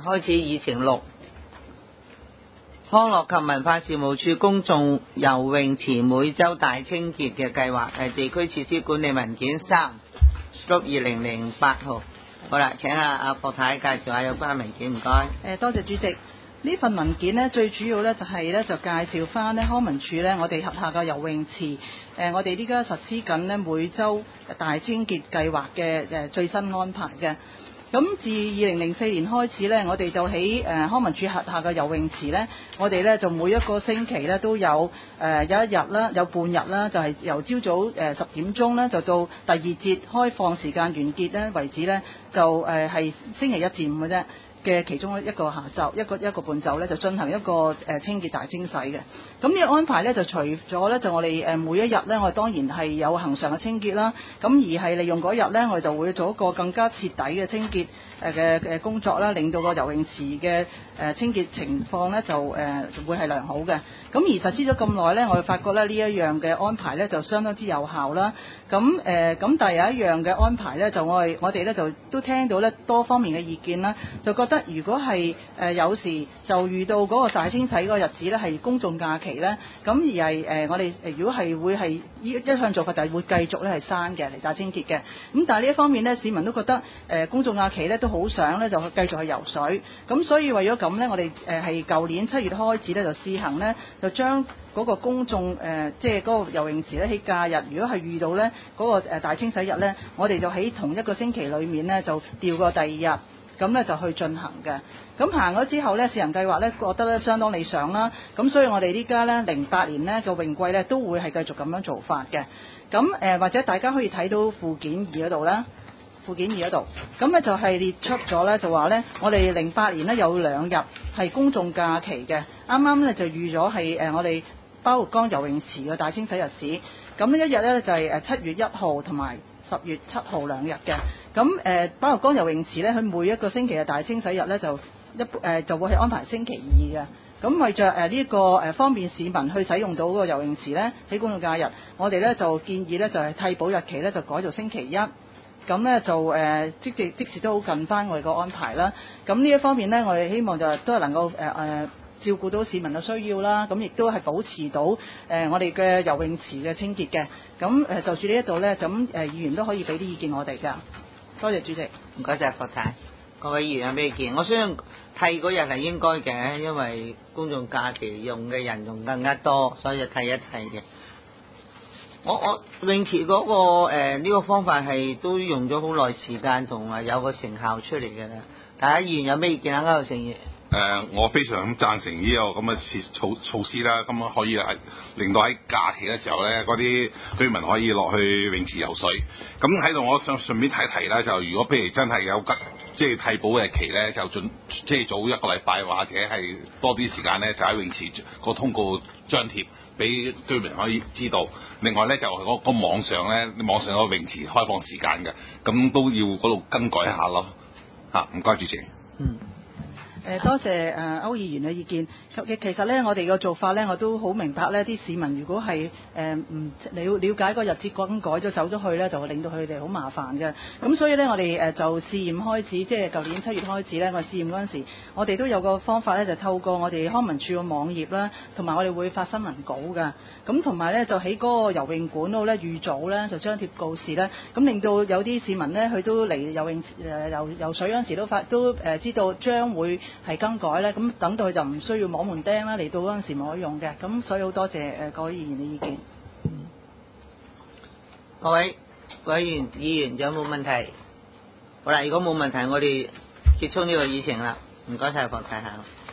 開始議程6，康樂及文化事務處公眾游泳池每周大清潔嘅計劃係地區設施管理文件3/2008號。好啦，請阿霍太介紹下有關文件，唔該。 多謝主席。呢份文件呢，最主要呢就係呢就介紹翻呢康文署呢，我哋轄下嘅游泳池，我哋依家實施緊呢每週大清潔計劃嘅最新安排嘅。咁自2004年開始呢，我哋就喺康文署轄下嘅游泳池呢，我哋呢就每一個星期呢都有有一日啦，有半日啦，就係由朝早10點鐘呢，就到第二節開放時間完結呢為止呢，就係星期1至5嘅啫。嘅其中一個下晝一個半晝咧，就進行一個清潔大清洗嘅。咁呢個安排咧，就除咗咧，就我哋每一日咧，我哋當然係有恆常嘅清潔啦。咁而係利用嗰日咧，我哋就會做一個更加徹底嘅清潔嘅工作啦，令到個游泳池嘅清潔情況咧就會係良好嘅。咁而實施咗咁耐咧，我哋發覺咧呢一樣嘅安排咧就相當之有效啦。咁但係有一樣嘅安排咧，就我哋咧就都聽到咧多方面嘅意見啦，就覺得如果係有時就遇到嗰個大清洗嗰個日子咧係公眾假期咧，咁而係我哋如果係會係一向做法就係會繼續咧係閂嘅嚟大清潔嘅。咁但係呢一方面咧，市民都覺得公眾假期咧都好想咧就繼續去游水。咁所以為咗咁咧，我哋係舊年7月開始咧就試行咧，就將嗰個公眾即係嗰個游泳池咧喺假日，如果係遇到咧嗰個大清洗日咧，我哋就喺同一個星期裏面咧就調過第二日，咁咧就去進行嘅。咁行咗之後咧，試行計劃咧覺得咧相當理想啦。咁所以我哋依家咧08年咧個泳季咧都會係繼續咁樣做法嘅。咁或者大家可以睇到附件2嗰度啦。附件2嗰度，咁咧就係列出咗咧，就話咧，我哋08年咧有2日係公眾假期嘅，啱啱咧就預咗係我哋包括江游泳池嘅大清洗日子。咁呢一日咧就係7月1號同埋10月7號2日嘅。咁包括江游泳池咧，佢每一個星期嘅大清洗日咧就會係安排星期2嘅。咁為着呢個方便市民去使用到嗰個游泳池咧，喺公眾假日，我哋咧就建議咧就係替補日期咧就改做星期1。咁咧就即時都好近翻我哋個安排啦。咁呢一方面呢，我哋希望就都係能夠照顧到市民嘅需要啦。咁亦都係保持到我哋嘅游泳池嘅清潔嘅。咁就住呢一度呢，咁議員都可以俾啲意見我哋㗎。多謝主席。 唔該晒，霍太。各位議員有咩意見？我相信替嗰日係應該嘅，因為公眾假期用嘅人用更加多，所以就替一替嘅。我泳池嗰個呢個方法係都用咗好耐時間，同埋有個成效出嚟嘅啦。大家議員有咩意見啊？歐成議員。 我非常贊成呢個咁嘅措施啦，咁可以令到喺假期嘅時候咧，嗰啲居民可以落去泳池游水。咁喺度，我想順便提提啦，就如果譬如真係有即係替補嘅期咧，就即係早1個禮拜或者係多啲時間咧，就喺泳池個通告張貼俾居民可以知道。另外咧就嗰個網上有個泳池開放時間嘅，咁都要嗰度更改一下咯。唔該主席。 多謝歐議員嘅意見。其實呢，我哋個做法呢，我都好明白呢啲市民如果係唔了解個日子更改咗走咗去呢，就會令到佢哋好麻煩嘅。咁所以呢，我哋就試驗開始，即係舊年7月開始呢，我試驗嗰陣時，我哋都有個方法呢，就透過我哋康文署嘅網頁啦，同埋我哋會發新聞稿㗎。咁同埋呢，就喺嗰個游泳館度呢，預早呢，就張貼告示呢，咁令到有啲市民呢，佢都嚟游泳游水嗰陣時都知道將會係更改咧，咁等到佢就唔需要摸門釘啦，嚟到嗰陣時冇得用嘅。咁所以好多謝各位議員嘅意見。 各位議員有冇問題？好啦，如果冇問題，我哋結束呢個議程啦。唔該晒，霍太下。